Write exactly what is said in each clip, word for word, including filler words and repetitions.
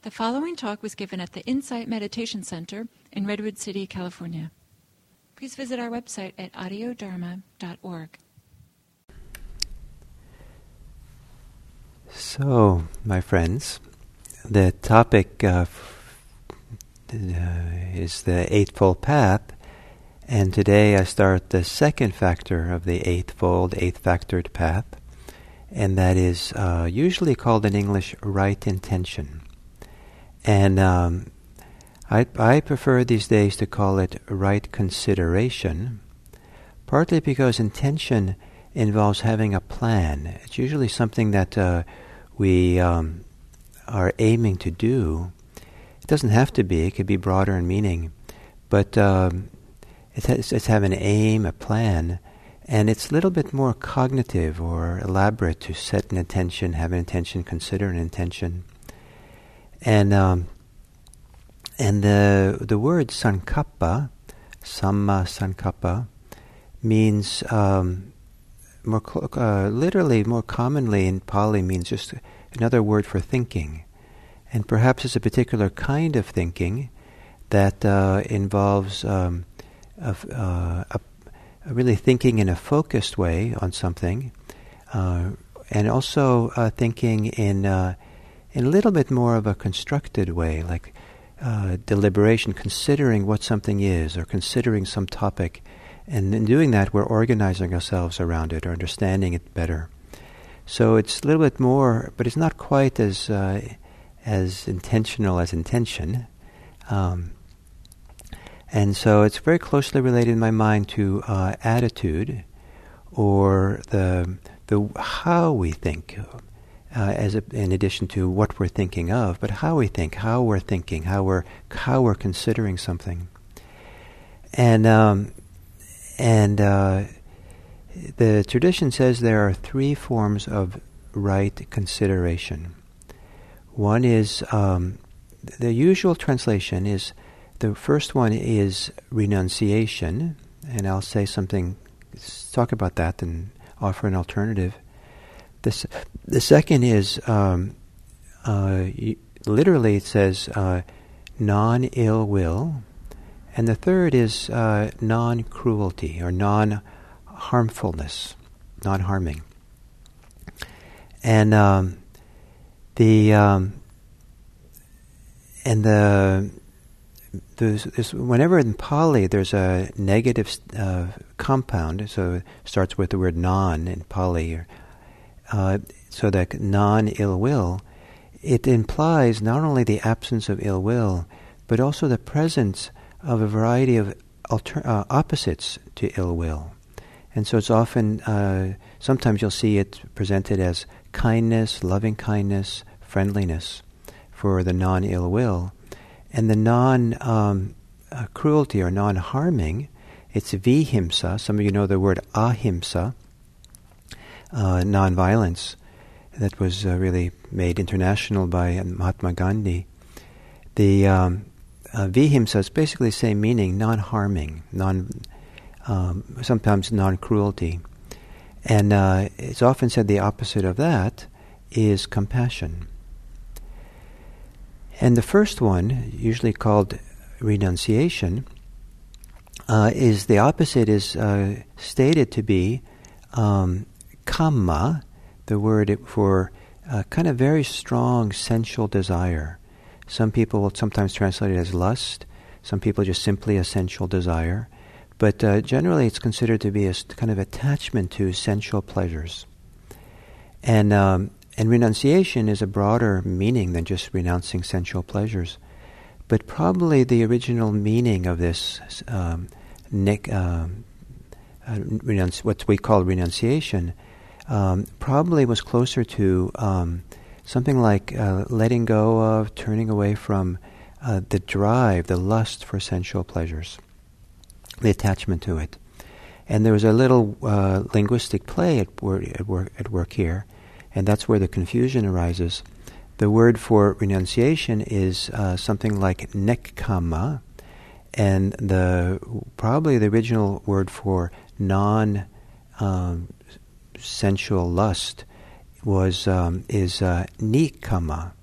The following talk was given at the Insight Meditation Center in Redwood City, California. Please visit our website at audio dharma dot org. So, my friends, the topic uh, uh, is the Eightfold Path, and today I start the second factor of the Eightfold, Eight-Factored Path, and that is uh, usually called in English right intention. And um, I, I prefer these days to call it right consideration, partly because intention involves having a plan. It's usually something that uh, we um, are aiming to do. It doesn't have to be. It could be broader in meaning. But um, it has, it's have an aim, a plan, and it's a little bit more cognitive or elaborate to set an intention, have an intention, consider an intention. And um, and the the word sankappa, samma sankappa, means um, more cl- uh, literally, more commonly in Pali means just another word for thinking, and perhaps it's a particular kind of thinking that uh, involves um, a, uh, a, a really thinking in a focused way on something, uh, and also uh, thinking in uh, in a little bit more of a constructed way, like uh, deliberation, considering what something is, or considering some topic. And in doing that, we're organizing ourselves around it, or understanding it better. So it's a little bit more, but it's not quite as uh, as intentional as intention. Um, and so it's very closely related in my mind to uh, attitude, or the the how we think. Uh, as a, in addition to what we're thinking of, but how we think, how we're thinking, how we're how we're considering something, and um, and uh, the tradition says there are three forms of right consideration. One is um, the usual translation is the first one is renunciation, and I'll say something, talk about that, and offer an alternative. The, the second is, um, uh, y- literally it says uh, non-ill will. And the third is uh, non-cruelty, or non-harmfulness, non-harming. And um, the um, and the there's, there's, whenever in Pali there's a negative uh, compound, so it starts with the word non in Pali, or Uh, so that non-ill will, it implies not only the absence of ill will, but also the presence of a variety of alter- uh, opposites to ill will. And so it's often, uh, sometimes you'll see it presented as kindness, loving kindness, friendliness for the non-ill will. And the non-cruelty um, uh, or non-harming, it's vihimsa. Some of you know the word ahimsa. Uh, non-violence that was uh, really made international by uh, Mahatma Gandhi. The um, uh, vihimsa is basically the same meaning, non-harming, non, um, sometimes non-cruelty. And uh, it's often said the opposite of that is compassion. And the first one, usually called renunciation, uh, is the opposite is uh, stated to be um, kamma, the word for uh, kind of very strong sensual desire. Some people will sometimes translate it as lust. Some people just simply a sensual desire. But uh, generally it's considered to be a st- kind of attachment to sensual pleasures. And um, and renunciation is a broader meaning than just renouncing sensual pleasures. But probably the original meaning of this um, ne- uh, uh, renunci- what we call renunciation Um, probably was closer to um, something like uh, letting go of, turning away from uh, the drive, the lust for sensual pleasures, the attachment to it. And there was a little uh, linguistic play at, wor- at, work, at work here, and that's where the confusion arises. The word for renunciation is uh, something like nekkhamma, and the probably the original word for non um, sensual lust was um, is uh, nikkhamma,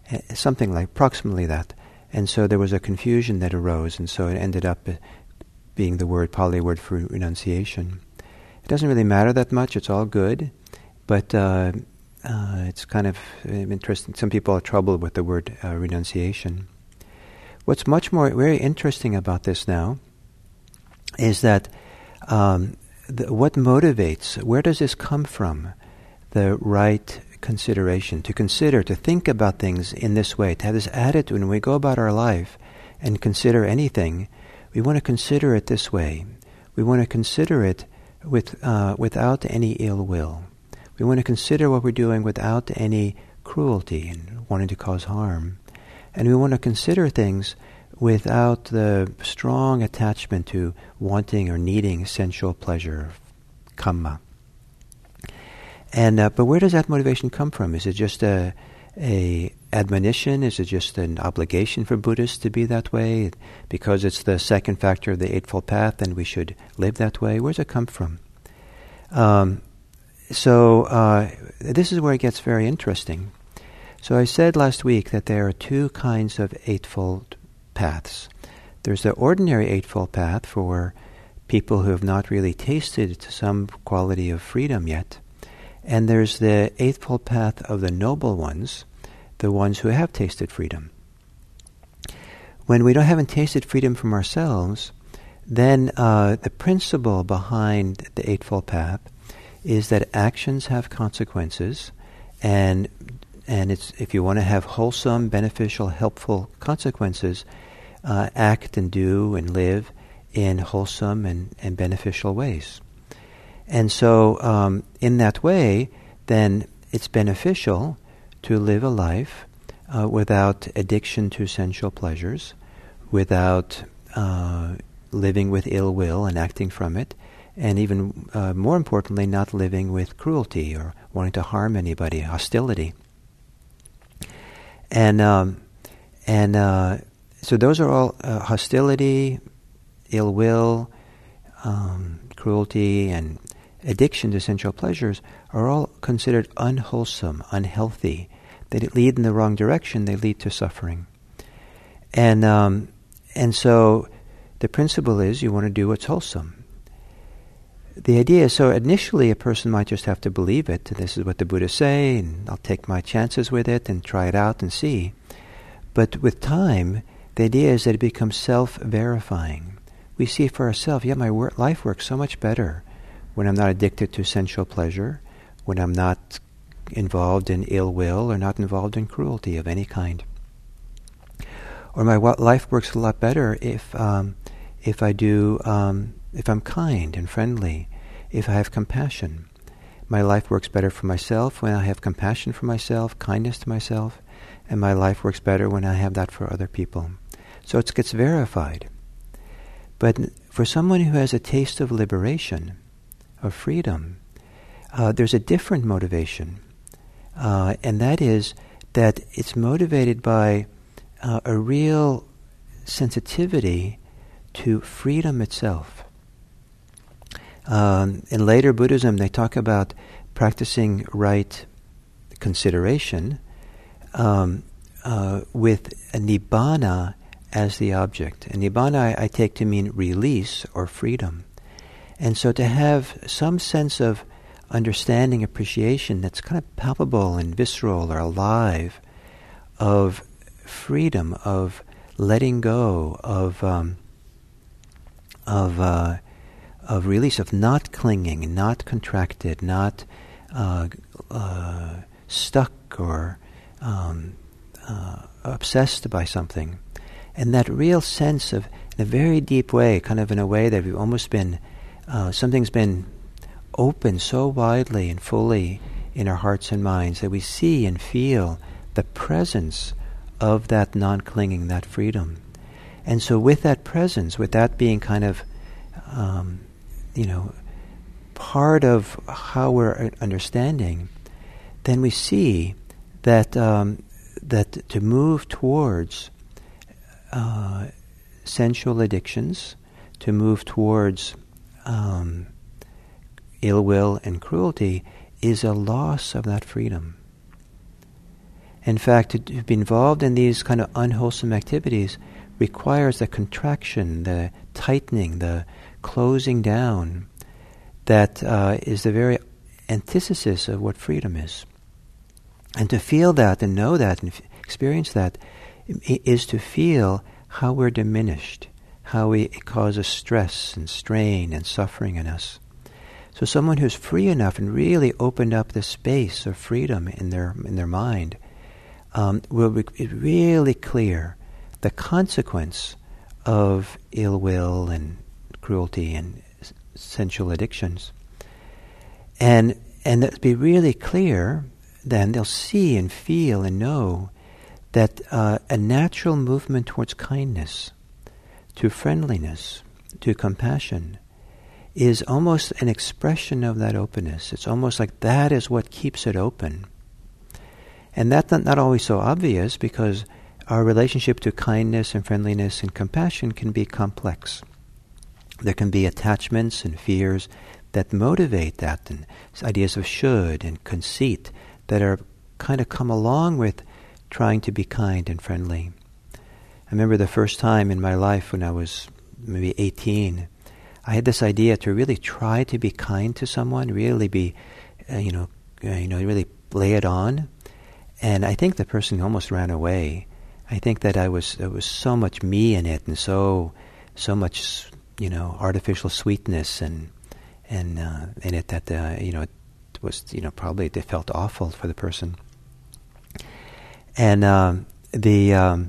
uh, something like approximately that. And so there was a confusion that arose, and so it ended up uh, being the word, Pali word for renunciation. It doesn't really matter that much, it's all good, but uh, uh, it's kind of uh, interesting. Some people are troubled with the word uh, renunciation. What's much more very interesting about this now is that um, the, what motivates, where does this come from? The right consideration, to consider, to think about things in this way, to have this attitude when we go about our life and consider anything, we want to consider it this way. We want to consider it with uh, without any ill will. We want to consider what we're doing without any cruelty and wanting to cause harm. And we want to consider things without the strong attachment to wanting or needing sensual pleasure, kamma. And uh, but where does that motivation come from? Is it just a, a admonition? Is it just an obligation for Buddhists to be that way? Because it's the second factor of the Eightfold Path, and we should live that way? Where does it come from? Um, so uh, this is where it gets very interesting. So I said last week that there are two kinds of Eightfold Paths. There's the ordinary Eightfold Path for people who have not really tasted some quality of freedom yet. And there's the Eightfold Path of the noble ones, the ones who have tasted freedom. When we don't haven't tasted freedom from ourselves, then uh, the principle behind the Eightfold Path is that actions have consequences, and and it's if you want to have wholesome, beneficial, helpful consequences, uh, act and do and live in wholesome and, and beneficial ways. And so, um, in that way, then it's beneficial to live a life uh, without addiction to sensual pleasures, without uh, living with ill will and acting from it, and even uh, more importantly, not living with cruelty or wanting to harm anybody, hostility. And um, and uh, so those are all uh, hostility, ill will, um, cruelty, and addiction to sensual pleasures are all considered unwholesome, unhealthy. They lead in the wrong direction. They lead to suffering. And um, and so the principle is you want to do what's wholesome. The idea is, so initially a person might just have to believe it. This is what the Buddha say, and I'll take my chances with it and try it out and see. But with time, the idea is that it becomes self-verifying. We see for ourselves, yeah, my work, life works so much better when I'm not addicted to sensual pleasure, when I'm not involved in ill will or not involved in cruelty of any kind. Or my life works a lot better if um, if I do um, if I'm kind and friendly, if I have compassion. My life works better for myself when I have compassion for myself, kindness to myself, and my life works better when I have that for other people. So it gets verified. But for someone who has a taste of liberation, of freedom, uh, there's a different motivation, uh, and that is that it's motivated by uh, a real sensitivity to freedom itself. Um, in later Buddhism, they talk about practicing right consideration um, uh, with a nibbana as the object. And nibbana I, I take to mean release or freedom. And so to have some sense of understanding, appreciation that's kind of palpable and visceral or alive, of freedom, of letting go, of um, of uh, of release, of not clinging, not contracted, not uh, uh, stuck or um, uh, obsessed by something, and that real sense of, in a very deep way, kind of in a way that we've almost been, uh, something's been open so widely and fully in our hearts and minds that we see and feel the presence of that non-clinging, that freedom. And so with that presence, with that being kind of, um, you know, part of how we're understanding, then we see that um, that to move towards uh, sensual addictions, to move towards um, ill will and cruelty, is a loss of that freedom. In fact, to, to be involved in these kind of unwholesome activities requires the contraction, the tightening, the closing down that uh, is the very antithesis of what freedom is. And to feel that and know that and f- experience that I- is to feel how we're diminished, how we, it causes stress and strain and suffering in us. So someone who's free enough and really opened up the space of freedom in their in their mind um, will be really clear the consequence of ill will and cruelty and s- sensual addictions. And and that be really clear, then they'll see and feel and know that uh, a natural movement towards kindness, to friendliness, to compassion, is almost an expression of that openness. It's almost like that is what keeps it open. And that's not, not always so obvious, because our relationship to kindness and friendliness and compassion can be complex. There can be attachments and fears that motivate that, and ideas of should and conceit that are kind of come along with trying to be kind and friendly. I remember the first time in my life when I was maybe eighteen, I had this idea to really try to be kind to someone, really be, uh, you know, uh, you know, really lay it on. And I think the person almost ran away. I think that I was there was so much me in it, and so so much, you know, artificial sweetness and and uh, in it that uh, you know it was you know probably it felt awful for the person. And um, the um,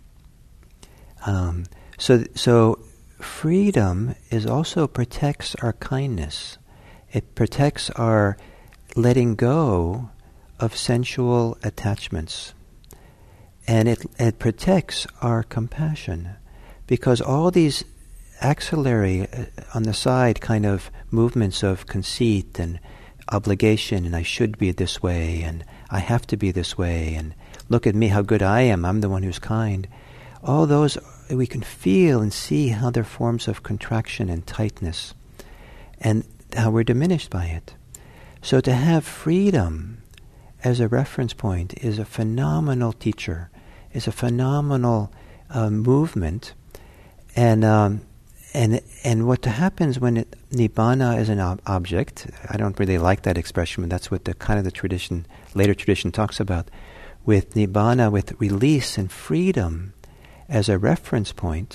um, so so. Freedom is also protects our kindness. It protects our letting go of sensual attachments. And it, it protects our compassion. Because all these axillary, uh, on the side, kind of movements of conceit and obligation, and I should be this way, and I have to be this way, and look at me, how good I am, I'm the one who's kind. All those we can feel and see how they're forms of contraction and tightness, and how we're diminished by it. So to have freedom as a reference point is a phenomenal teacher, is a phenomenal uh, movement, and um, and and what happens when it, nibbana is an ob- object. I don't really like that expression, but that's what the kind of the tradition, later tradition, talks about. With nibbana, with release and freedom as a reference point,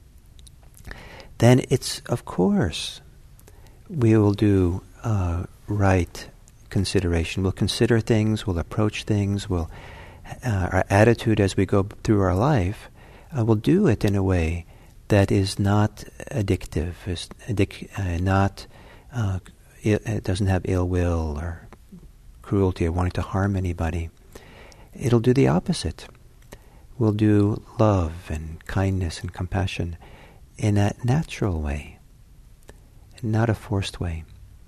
then it's, of course, we will do uh, right consideration. We'll consider things, we'll approach things, we'll, uh, our attitude as we go through our life, uh, we'll do it in a way that is not addictive, is addic- uh, not, uh, it, it doesn't have ill will or cruelty or wanting to harm anybody. It'll do the opposite. We'll do love and kindness and compassion in a natural way, not a forced way.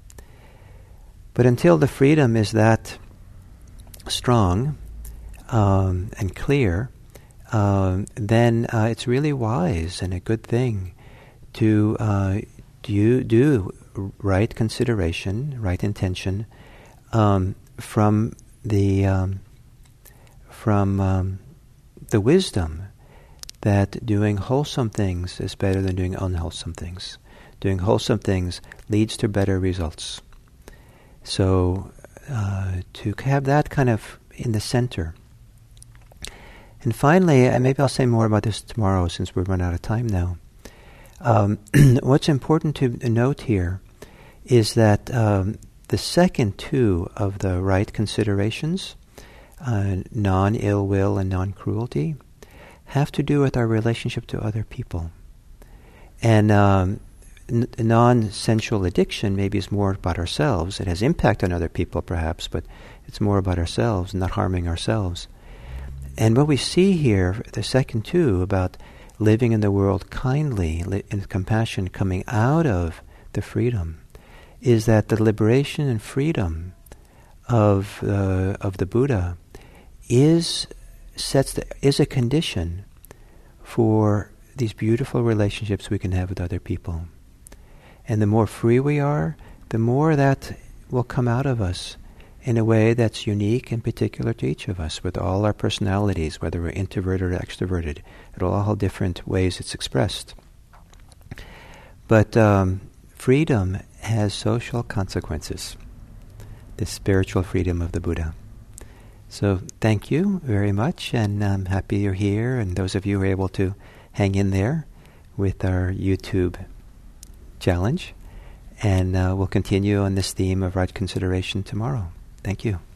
But until the freedom is that strong um, and clear, um, then uh, it's really wise and a good thing to uh, do, do right consideration, right intention um, from the um, from um, the wisdom that doing wholesome things is better than doing unwholesome things. Doing wholesome things leads to better results. So uh, to have that kind of in the center. And finally, and maybe I'll say more about this tomorrow since we've run out of time now. Um, what's important to note here is that um, the second two of the right considerations, uh, non-ill will and non-cruelty, have to do with our relationship to other people. And um, n- non-sensual addiction maybe is more about ourselves. It has impact on other people perhaps, but it's more about ourselves, not harming ourselves. And what we see here, the second two, about living in the world kindly, li- in compassion coming out of the freedom, is that the liberation and freedom of uh, of the Buddha is sets the, is a condition for these beautiful relationships we can have with other people. And the more free we are, the more that will come out of us in a way that's unique and particular to each of us, with all our personalities, whether we're introverted or extroverted. It'll all have different ways it's expressed. But um, freedom has social consequences, the spiritual freedom of the Buddha. So thank you very much, and I'm happy you're here, and those of you who are able to hang in there with our YouTube challenge. And uh, we'll continue on this theme of right consideration tomorrow. Thank you.